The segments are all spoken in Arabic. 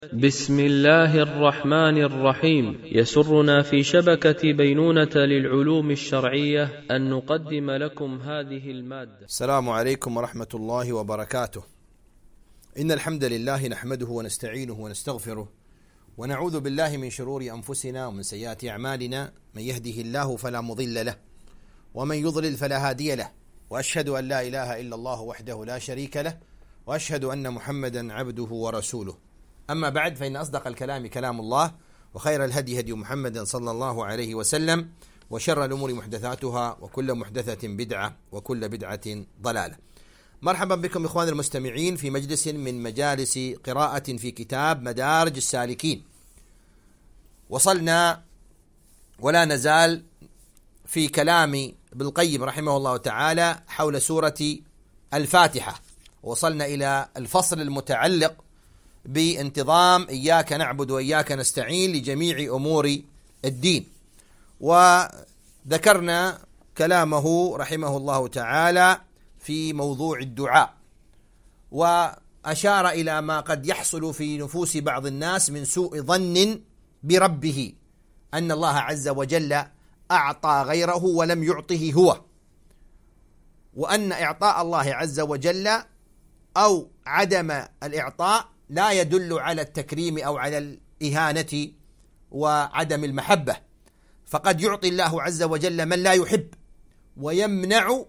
بسم الله الرحمن الرحيم. يسرنا في شبكة بينونة للعلوم الشرعية أن نقدم لكم هذه المادة. السلام عليكم ورحمة الله وبركاته. إن الحمد لله نحمده ونستعينه ونستغفره ونعوذ بالله من شرور أنفسنا ومن سيئات أعمالنا، من يهده الله فلا مضل له ومن يضلل فلا هادي له، وأشهد أن لا إله إلا الله وحده لا شريك له، وأشهد أن محمدا عبده ورسوله. أما بعد، فإن أصدق الكلام كلام الله، وخير الهدي هدي محمد صلى الله عليه وسلم، وشر الأمور محدثاتها، وكل محدثة بدعة، وكل بدعة ضلالة. مرحبا بكم إخواني المستمعين في مجلس من مجالس قراءة في كتاب مدارج السالكين. وصلنا ولا نزال في كلام ابن القيم رحمه الله تعالى حول سورة الفاتحة، وصلنا إلى الفصل المتعلق بانتظام إياك نعبد وإياك نستعين لجميع أمور الدين، وذكرنا كلامه رحمه الله تعالى في موضوع الدعاء، وأشار إلى ما قد يحصل في نفوس بعض الناس من سوء ظن بربه، أن الله عز وجل أعطى غيره ولم يعطه هو، وأن إعطاء الله عز وجل أو عدم الإعطاء لا يدل على التكريم أو على الإهانة وعدم المحبة، فقد يعطي الله عز وجل من لا يحب، ويمنع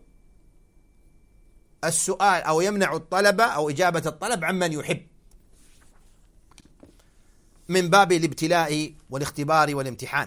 السؤال أو يمنع الطلب أو إجابة الطلب عمن يحب، من باب الابتلاء والاختبار والامتحان.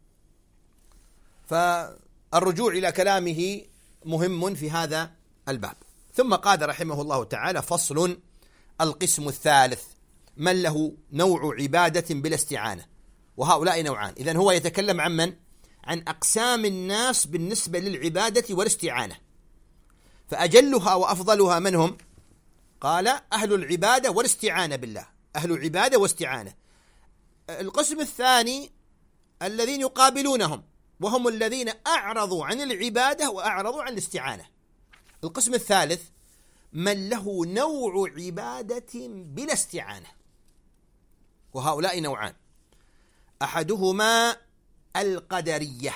فالرجوع إلى كلامه مهم في هذا الباب. ثم قال رحمه الله تعالى: فصل: القسم الثالث، من له نوع عبادة بلا استعانة، وهؤلاء نوعان. إذن هو يتكلم عن من؟ عن أقسام الناس بالنسبة للعبادة والاستعانة، فأجلها وأفضلها من هم؟ قال: أهل العبادة والاستعانة بالله، أهل العبادة واستعانة. القسم الثاني الذين يقابلونهم، وهم الذين أعرضوا عن العبادة وأعرضوا عن الاستعانة. القسم الثالث من له نوع عبادة بلا استعانة، وهؤلاء نوعان: أحدهما القدرية،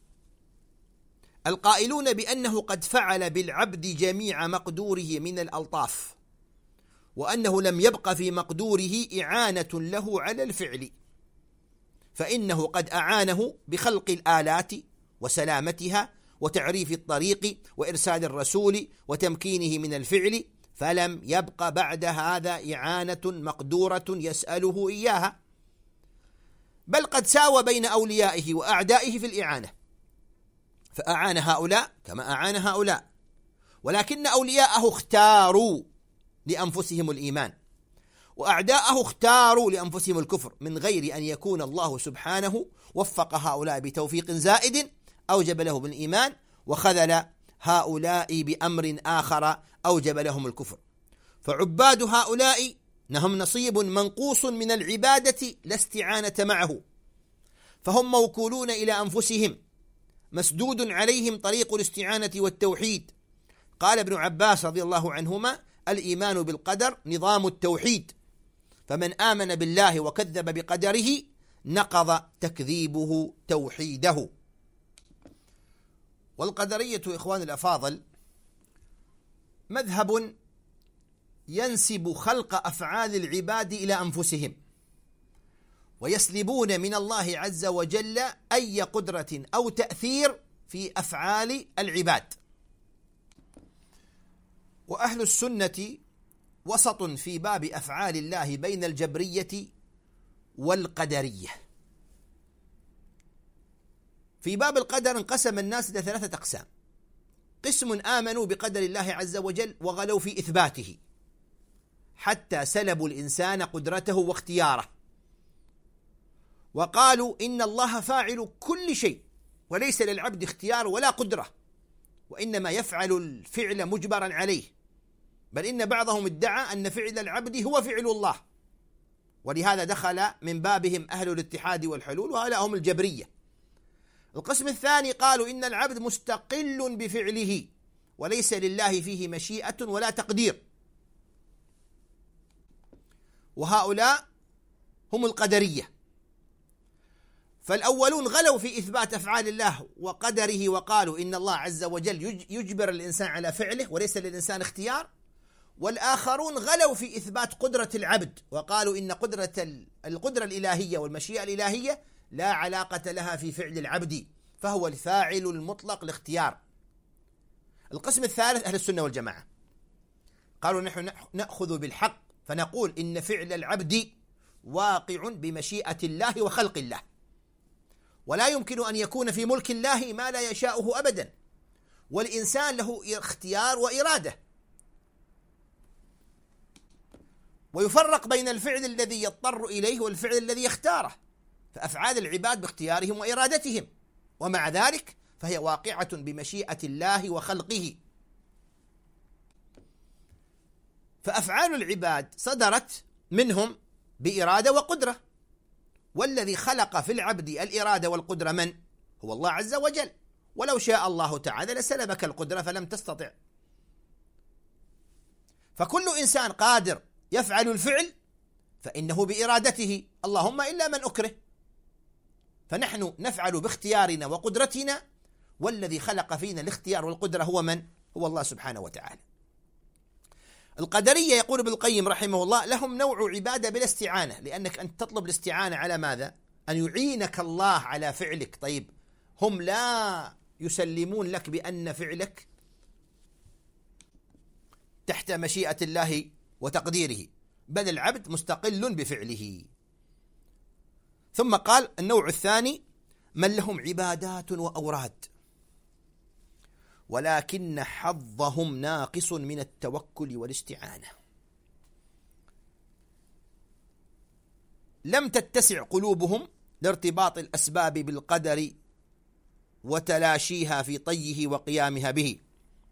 القائلون بأنه قد فعل بالعبد جميع مقدوره من الألطاف، وأنه لم يبق في مقدوره إعانة له على الفعل، فإنه قد أعانه بخلق الآلات وسلامتها وتعريف الطريق وإرسال الرسول وتمكينه من الفعل، فلم يبق بعد هذا إعانة مقدورة يسأله إياها، بل قد ساوى بين أوليائه وأعدائه في الإعانة، فأعان هؤلاء كما أعان هؤلاء، ولكن أولياءه اختاروا لأنفسهم الإيمان، وأعداءه اختاروا لأنفسهم الكفر، من غير أن يكون الله سبحانه وفق هؤلاء بتوفيق زائد أوجب لهم الإيمان، وخذل هؤلاء بأمر آخر أوجب لهم الكفر. فعباد هؤلاء لهم نصيب منقوص من العبادة لا استعانة معه، فهم موكولون إلى أنفسهم، مسدود عليهم طريق الاستعانة والتوحيد. قال ابن عباس رضي الله عنهما: الإيمان بالقدر نظام التوحيد، فمن آمن بالله وكذب بقدره نقض تكذيبه توحيده. والقدرية إخوان الأفاضل مذهب ينسب خلق أفعال العباد إلى أنفسهم، ويسلبون من الله عز وجل أي قدرة أو تأثير في أفعال العباد. وأهل السنة وسط في باب أفعال الله بين الجبرية والقدرية. في باب القدر انقسم الناس إلى ثلاثة أقسام: قسم آمنوا بقدر الله عز وجل وغلوا في إثباته حتى سلبوا الإنسان قدرته واختياره، وقالوا إن الله فاعل كل شيء وليس للعبد اختيار ولا قدرة، وإنما يفعل الفعل مجبرا عليه، بل إن بعضهم ادعى أن فعل العبد هو فعل الله، ولهذا دخل من بابهم أهل الاتحاد والحلول، وهؤلاء هم الجبرية. القسم الثاني قالوا إن العبد مستقل بفعله وليس لله فيه مشيئة ولا تقدير، وهؤلاء هم القدرية. فالأولون غلوا في إثبات أفعال الله وقدره وقالوا إن الله عز وجل يجبر الإنسان على فعله وليس للإنسان اختيار. والآخرون غلوا في إثبات قدرة العبد وقالوا إن القدرة الإلهية والمشيئة الإلهية لا علاقة لها في فعل العبد، فهو الفاعل المطلق الاختيار. القسم الثالث أهل السنة والجماعة قالوا نحن نأخذ بالحق فنقول إن فعل العبد واقع بمشيئة الله وخلق الله، ولا يمكن أن يكون في ملك الله ما لا يشاؤه أبدا، والإنسان له اختيار وإرادة. ويفرق بين الفعل الذي يضطر إليه والفعل الذي يختاره، فأفعال العباد باختيارهم وإرادتهم، ومع ذلك فهي واقعة بمشيئة الله وخلقه. فأفعال العباد صدرت منهم بإرادة وقدرة، والذي خلق في العبد الإرادة والقدرة من؟ هو الله عز وجل، ولو شاء الله تعالى لسلبك القدرة فلم تستطع. فكل إنسان قادر يفعل الفعل فإنه بإرادته، اللهم إلا من أكره، فنحن نفعل باختيارنا وقدرتنا، والذي خلق فينا الاختيار والقدرة هو من؟ هو الله سبحانه وتعالى. القدرية يقول ابن القيم رحمه الله لهم نوع عبادة بلا استعانة، لأنك أنت تطلب الاستعانة على ماذا؟ أن يعينك الله على فعلك. طيب هم لا يسلمون لك بأن فعلك تحت مشيئة الله وتقديره، بل العبد مستقل بفعله. ثم قال النوع الثاني من لهم عبادات وأوراد ولكن حظهم ناقص من التوكل والاستعانة، لم تتسع قلوبهم لارتباط الأسباب بالقدر وتلاشيها في طيه وقيامها به،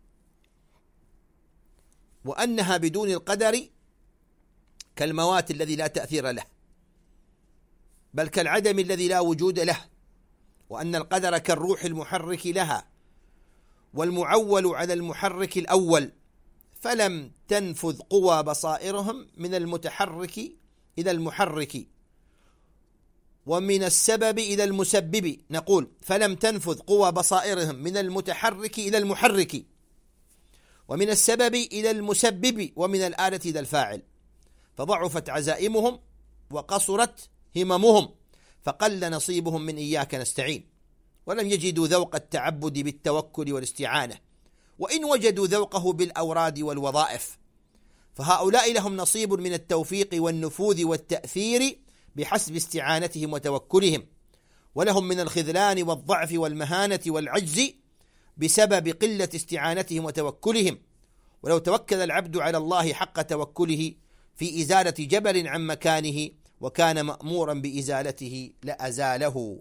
وأنها بدون القدر كالموات الذي لا تأثير له، بل كالعدم الذي لا وجود له، وأن القدر كالروح المحرك لها والمعول على المحرك الأول، فلم تنفذ قوى بصائرهم من المتحرك إلى المحرك ومن السبب إلى المسبب. نقول فلم تنفذ قوى بصائرهم من المتحرك إلى المحرك ومن السبب إلى المسبب ومن الآلة إلى الفاعل، فضعفت عزائمهم وقصرت هممهم، فقل نصيبهم من إياك نستعين، ولم يجدوا ذوق التعبد بالتوكل والاستعانة، وإن وجدوا ذوقه بالأوراد والوظائف، فهؤلاء لهم نصيب من التوفيق والنفوذ والتأثير بحسب استعانتهم وتوكلهم، ولهم من الخذلان والضعف والمهانة والعجز بسبب قلة استعانتهم وتوكلهم. ولو توكل العبد على الله حق توكله في إزالة جبل عن مكانه وكان مأمورا بإزالته لأزاله.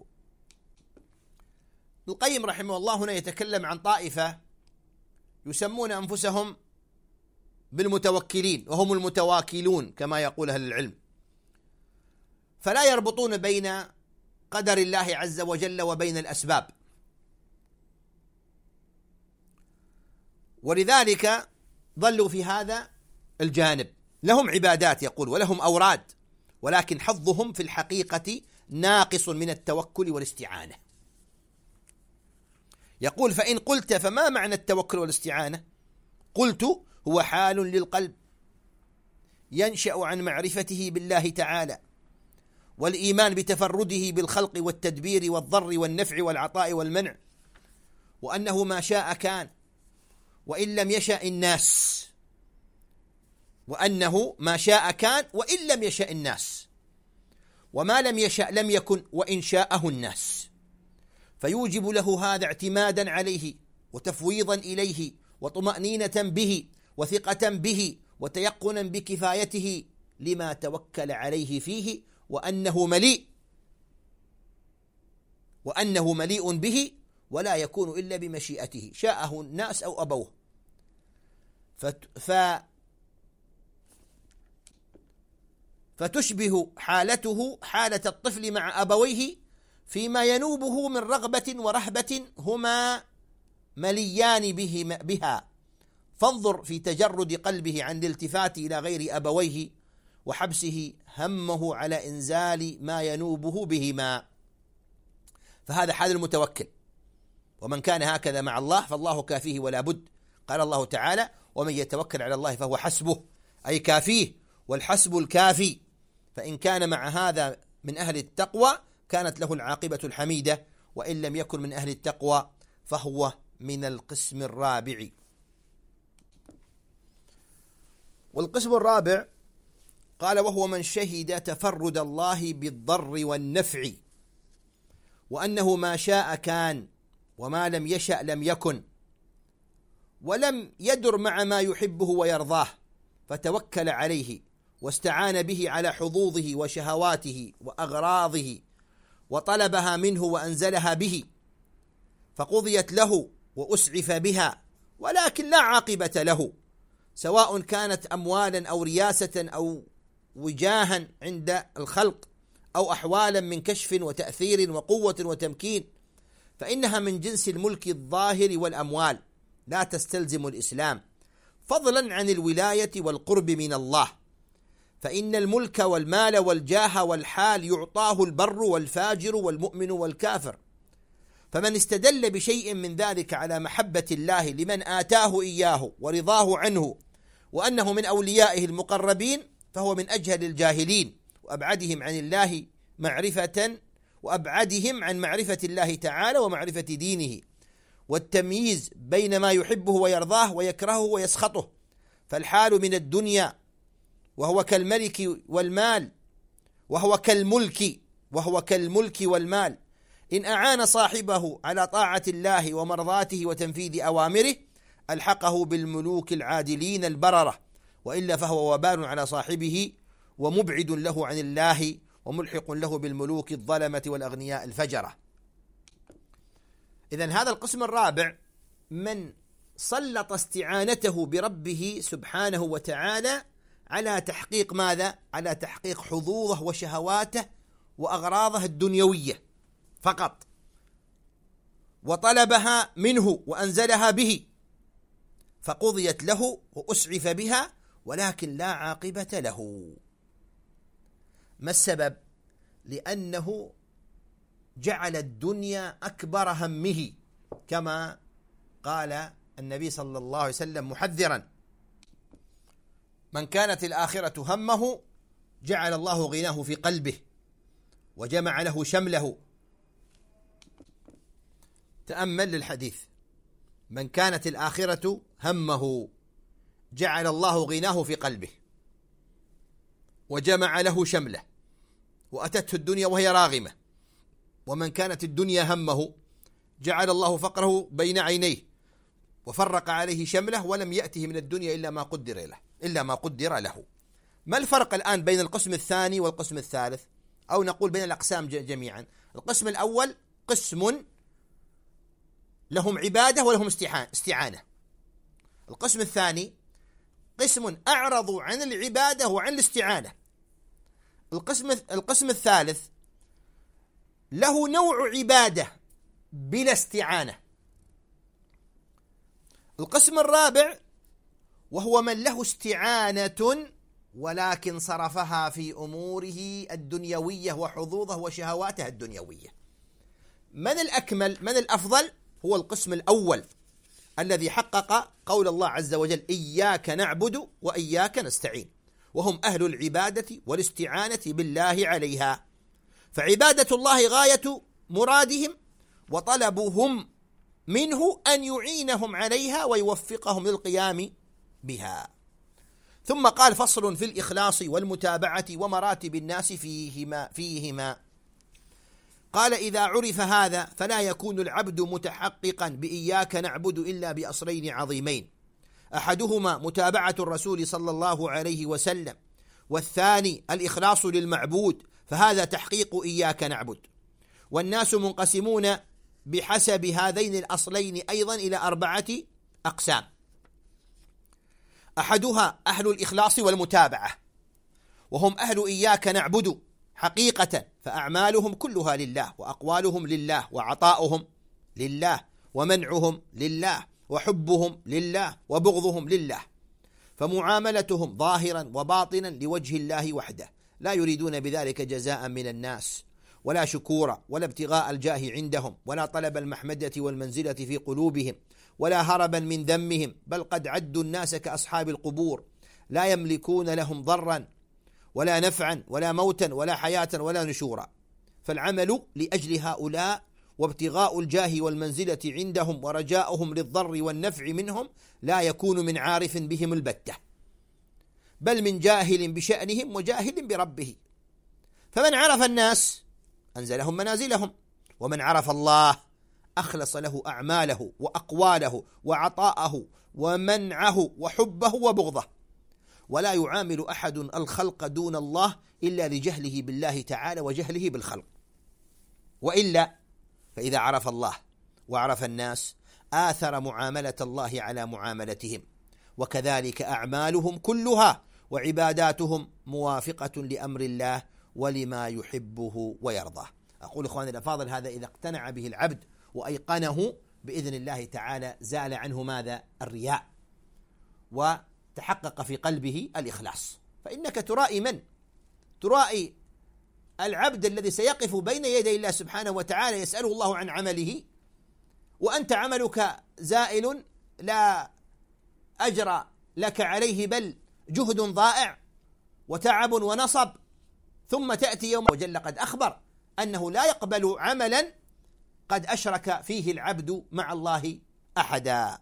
القيم رحمه الله هنا يتكلم عن طائفة يسمون أنفسهم بالمتوكلين، وهم المتواكلون كما يقول أهل العلم، فلا يربطون بين قدر الله عز وجل وبين الأسباب، ولذلك ظلوا في هذا الجانب. لهم عبادات يقول ولهم أوراد، ولكن حظهم في الحقيقة ناقص من التوكل والاستعانة. يقول فإن قلت فما معنى التوكل والاستعانة؟ قلت هو حال للقلب ينشأ عن معرفته بالله تعالى والإيمان بتفرده بالخلق والتدبير والضر والنفع والعطاء والمنع، وأنه ما شاء كان وإن لم يشأ الناس، وأنه ما شاء كان وإن لم يشأ الناس، وما لم يشأ لم يكن وإن شاءه الناس، فيوجب له هذا اعتمادا عليه وتفويضا إليه وطمأنينة به وثقة به وتيقنا بكفايته لما توكل عليه فيه، وأنه مليء به ولا يكون إلا بمشيئته شاءه الناس أو أبوه. فتشبه حالته حالة الطفل مع أبويه فيما ينوبه من رغبة ورهبة هما مليان بها، فانظر في تجرد قلبه عن الالتفات إلى غير أبويه وحبسه همه على إنزال ما ينوبه بهما. فهذا حال المتوكل، ومن كان هكذا مع الله فالله كافيه ولا بد. قال الله تعالى: ومن يتوكل على الله فهو حسبه، أي كافيه، والحسب الكافي. فإن كان مع هذا من أهل التقوى كانت له العاقبة الحميدة، وإن لم يكن من أهل التقوى فهو من القسم الرابع. والقسم الرابع قال: وهو من شهد تفرد الله بالضر والنفع، وأنه ما شاء كان وما لم يشأ لم يكن، ولم يدر مع ما يحبه ويرضاه، فتوكل عليه واستعان به على حظوظه وشهواته وأغراضه، وطلبها منه وأنزلها به، فقضيت له وأسعف بها، ولكن لا عاقبة له، سواء كانت أموالا أو رياسة أو وجاها عند الخلق، أو أحوالا من كشف وتأثير وقوة وتمكين، فإنها من جنس الملك الظاهر والأموال، لا تستلزم الإسلام، فضلا عن الولاية والقرب من الله. فإن الملك والمال والجاه والحال يعطاه البر والفاجر والمؤمن والكافر، فمن استدل بشيء من ذلك على محبة الله لمن آتاه إياه ورضاه عنه، وأنه من أوليائه المقربين، فهو من أجهل الجاهلين وأبعدهم عن الله معرفة، وأبعدهم عن معرفة الله تعالى ومعرفة دينه، والتمييز بين ما يحبه ويرضاه ويكرهه ويسخطه. فالحال من الدنيا وهو كالملك والمال، وهو كالملك والمال، إن أعان صاحبه على طاعة الله ومرضاته وتنفيذ أوامره ألحقه بالملوك العادلين البررة، وإلا فهو وبال على صاحبه ومبعد له عن الله، وملحق له بالملوك الظلمة والأغنياء الفجرة. إذن هذا القسم الرابع من سلط استعانته بربه سبحانه وتعالى على تحقيق ماذا؟ على تحقيق حظوظه وشهواته وأغراضه الدنيوية فقط، وطلبها منه وأنزلها به، فقضيت له وأسعف بها، ولكن لا عاقبة له. ما السبب؟ لأنه جعل الدنيا أكبر همه، كما قال النبي صلى الله عليه وسلم محذرا: من كانت الآخرة همه جعل الله غناه في قلبه وجمع له شمله. تأمل للحديث: من كانت الآخرة همه جعل الله غناه في قلبه وجمع له شمله، وأتته الدنيا وهي راغمة. ومن كانت الدنيا همه جعل الله فقره بين عينيه وفرق عليه شمله، ولم يأته من الدنيا إلا ما قدر له. ما الفرق الآن بين القسم الثاني والقسم الثالث؟ أو نقول بين الأقسام جميعا. القسم الأول قسم لهم عبادة ولهم استعانة. القسم الثاني قسم أعرضوا عن العبادة وعن الاستعانة. القسم الثالث له نوع عبادة بلا استعانة. القسم الرابع وهو من له استعانة ولكن صرفها في أموره الدنيوية وحظوظه وشهواته الدنيوية. من الأكمل؟ من الأفضل؟ هو القسم الأول الذي حقق قول الله عز وجل: إياك نعبد وإياك نستعين، وهم أهل العبادة والاستعانة بالله عليها. فعبادة الله غاية مرادهم، وطلبهم منه أن يعينهم عليها ويوفقهم للقيام بها. ثم قال: فصل في الإخلاص والمتابعة ومراتب الناس فيهما. قال: إذا عرف هذا فلا يكون العبد متحققا بإياك نعبد إلا بأصلين عظيمين، أحدهما متابعة الرسول صلى الله عليه وسلم، والثاني الإخلاص للمعبود، فهذا تحقيق إياك نعبد. والناس منقسمون بحسب هذين الأصلين أيضا إلى 4 أقسام: أحدها أهل الإخلاص والمتابعة، وهم أهل إياك نعبد حقيقة، فأعمالهم كلها لله، وأقوالهم لله، وعطاؤهم لله، ومنعهم لله، وحبهم لله، وبغضهم لله. فمعاملتهم ظاهرا وباطنا لوجه الله وحده، لا يريدون بذلك جزاء من الناس ولا شكورا ولا ابتغاء الجاه عندهم ولا طلب المحمدة والمنزلة في قلوبهم ولا هربا من ذمهم، بل قد عدوا الناس كأصحاب القبور لا يملكون لهم ضرا ولا نفعا ولا موتا ولا حياة ولا نشورا. فالعمل لأجل هؤلاء وابتغاء الجاه والمنزلة عندهم ورجاؤهم للضر والنفع منهم لا يكون من عارف بهم البتة، بل من جاهل بشأنهم وجاهل بربه. فمن عرف الناس أنزلهم منازلهم، ومن عرف الله أخلص له أعماله وأقواله وعطاءه ومنعه وحبه وبغضه. ولا يعامل أحد الخلق دون الله إلا لجهله بالله تعالى وجهله بالخلق، وإلا فإذا عرف الله وعرف الناس آثر معاملة الله على معاملتهم، وكذلك أعمالهم كلها وعباداتهم موافقة لأمر الله ولما يحبه ويرضاه. أقول إخواني الأفاضل، هذا إذا اقتنع به العبد وأيقنه بإذن الله تعالى زال عنه ماذا؟ الرياء، وتحقق في قلبه الإخلاص. فإنك ترائي من؟ ترائي العبد الذي سيقف بين يدي الله سبحانه وتعالى يسأله الله عن عمله، وأنت عملك زائل لا أجر لك عليه بل جهد ضائع وتعب ونصب، ثم تأتي يوم وجل قد أخبر أنه لا يقبل عملا قد أشرك فيه العبد مع الله أحدا.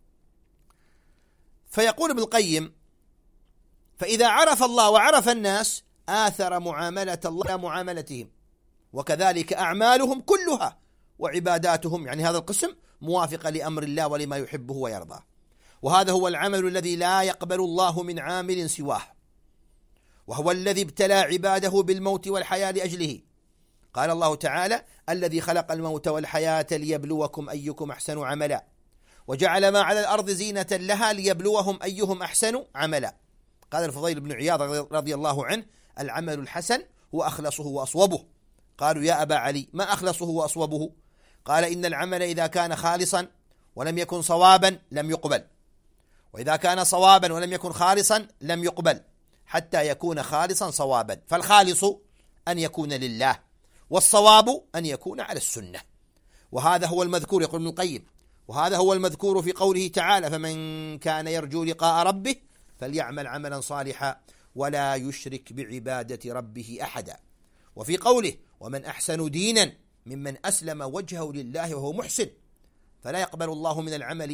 فيقول ابن القيم: فإذا عرف الله وعرف الناس آثر معاملة الله معاملتهم، وكذلك أعمالهم كلها وعباداتهم، يعني هذا القسم موافقة لأمر الله ولما يحبه ويرضاه. وهذا هو العمل الذي لا يقبل الله من عامل سواه، وهو الذي ابتلى عباده بالموت والحياة لأجله. قال الله تعالى: الذي خلق الموت والحياة ليبلوكم أيكم أحسن عملا، وجعل ما على الأرض زينة لها ليبلوهم أيهم أحسن عملا. قال الفضيل بن عياض رضي الله عنه: العمل الحسن هو أخلصه وأصوبه. قالوا: يا أبا علي، ما أخلصه وأصوبه؟ قال: إن العمل إذا كان خالصا ولم يكن صوابا لم يقبل، وإذا كان صوابا ولم يكن خالصا لم يقبل، حتى يكون خالصا صوابا. فالخالص أن يكون لله، والصواب أن يكون على السنة. وهذا هو المذكور، يقول ابن القيم، وهذا هو المذكور في قوله تعالى: فمن كان يرجو لقاء ربه فليعمل عملا صالحا ولا يشرك بعبادة ربه أحدا. وفي قوله: ومن أحسن دينا ممن أسلم وجهه لله وهو محسن. فلا يقبل الله من العمل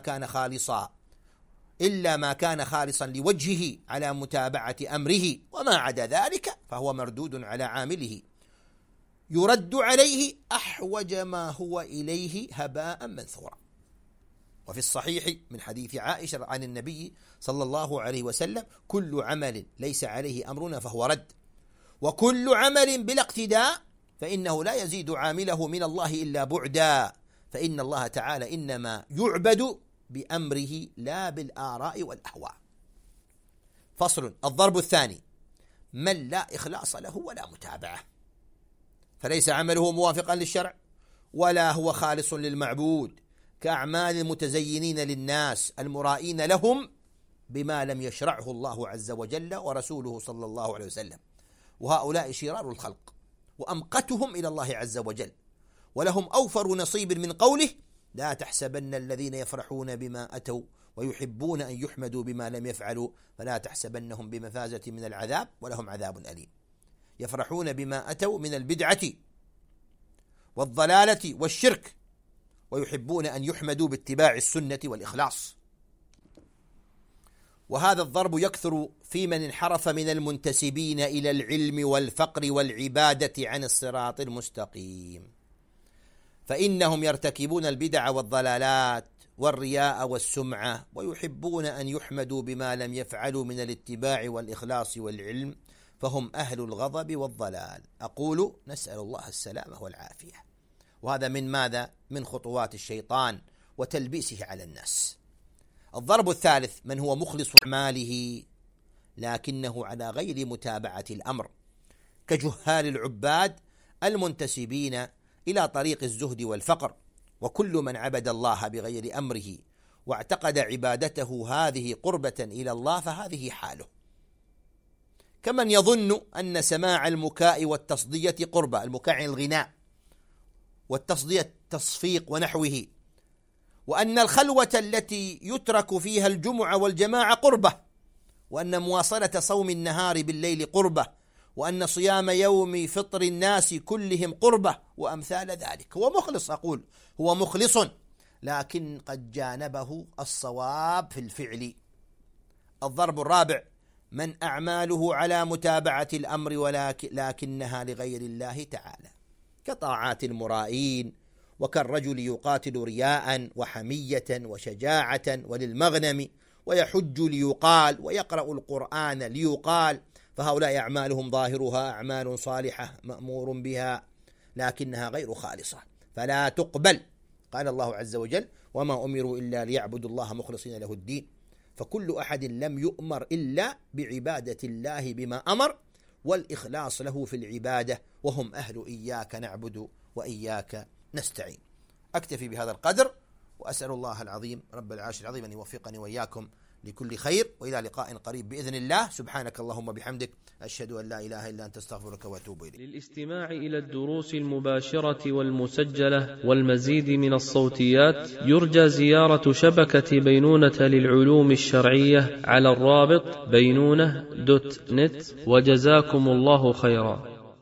إلا ما كان خالصا لوجهه على متابعة أمره، وما عدا ذلك فهو مردود على عامله، يرد عليه أحوج ما هو إليه هباء منثورا. وفي الصحيح من حديث عائشة عن النبي صلى الله عليه وسلم: كل عمل ليس عليه أمرنا فهو رد، وكل عمل بلا اقتداء فإنه لا يزيد عامله من الله إلا بعدا، فإن الله تعالى إنما يعبد بأمره لا بالآراء والأهواء. فصل. الضرب الثاني: من لا إخلاص له ولا متابعة، فليس عمله موافقا للشرع ولا هو خالص للمعبود، كأعمال المتزينين للناس المرائين لهم بما لم يشرعه الله عز وجل ورسوله صلى الله عليه وسلم. وهؤلاء شرار الخلق وأمقتهم إلى الله عز وجل، ولهم أوفر نصيب من قوله: لا تحسبن الذين يفرحون بما أتوا ويحبون أن يحمدوا بما لم يفعلوا فلا تحسبنهم بمفازة من العذاب ولهم عذاب أليم. يفرحون بما أتوا من البدعة والضلالة والشرك، ويحبون أن يحمدوا باتباع السنة والإخلاص. وهذا الضرب يكثر في من انحرف من المنتسبين إلى العلم والفقر والعبادة عن الصراط المستقيم، فإنهم يرتكبون البدع والضلالات والرياء والسمعة، ويحبون أن يحمدوا بما لم يفعلوا من الاتباع والإخلاص والعلم، فهم أهل الغضب والضلال. أقول: نسأل الله السلامة والعافية. وهذا من ماذا؟ من خطوات الشيطان وتلبيسه على الناس. الضرب الثالث: من هو مخلص أعماله لكنه على غير متابعة الأمر، كجهال العباد المنتسبين إلى طريق الزهد والفقر، وكل من عبد الله بغير أمره واعتقد عبادته هذه قربة إلى الله فهذه حاله، كمن يظن أن سماع المكاء والتصدية قربة، المكاء عن الغناء والتصدية التصفيق ونحوه، وأن الخلوة التي يترك فيها الجمعة والجماعة قربة، وأن مواصلة صوم النهار بالليل قربة، وأن صيام يوم فطر الناس كلهم قربة، وأمثال ذلك. هو مخلص، أقول هو مخلص، لكن قد جانبه الصواب في الفعل. الضرب الرابع: من أعماله على متابعة الأمر لكنها لغير الله تعالى، كطاعات المرائين، وكالرجل يقاتل رياء وحمية وشجاعة وللمغنم، ويحج ليقال، ويقرأ القرآن ليقال، فهؤلاء أعمالهم ظاهرها أعمال صالحة مأمور بها لكنها غير خالصة فلا تقبل. قال الله عز وجل: وما أمروا إلا ليعبدوا الله مخلصين له الدين. فكل أحد لم يؤمر إلا بعبادة الله بما أمر والإخلاص له في العبادة، وهم أهل إياك نعبد وإياك نستعين. أكتفي بهذا القدر، وأسأل الله العظيم رب العرش العظيم أن يوفقني وإياكم لكل خير، وإلى لقاء قريب بإذن الله. سبحانك اللهم بحمدك، أشهد أن لا إله إلا أنت، استغفرك وأتوب إليك. للاستماع إلى الدروس المباشرة والمسجلة والمزيد من الصوتيات يرجى زيارة شبكة بينونة للعلوم الشرعية على الرابط بينونة.net. وجزاكم الله خيرا.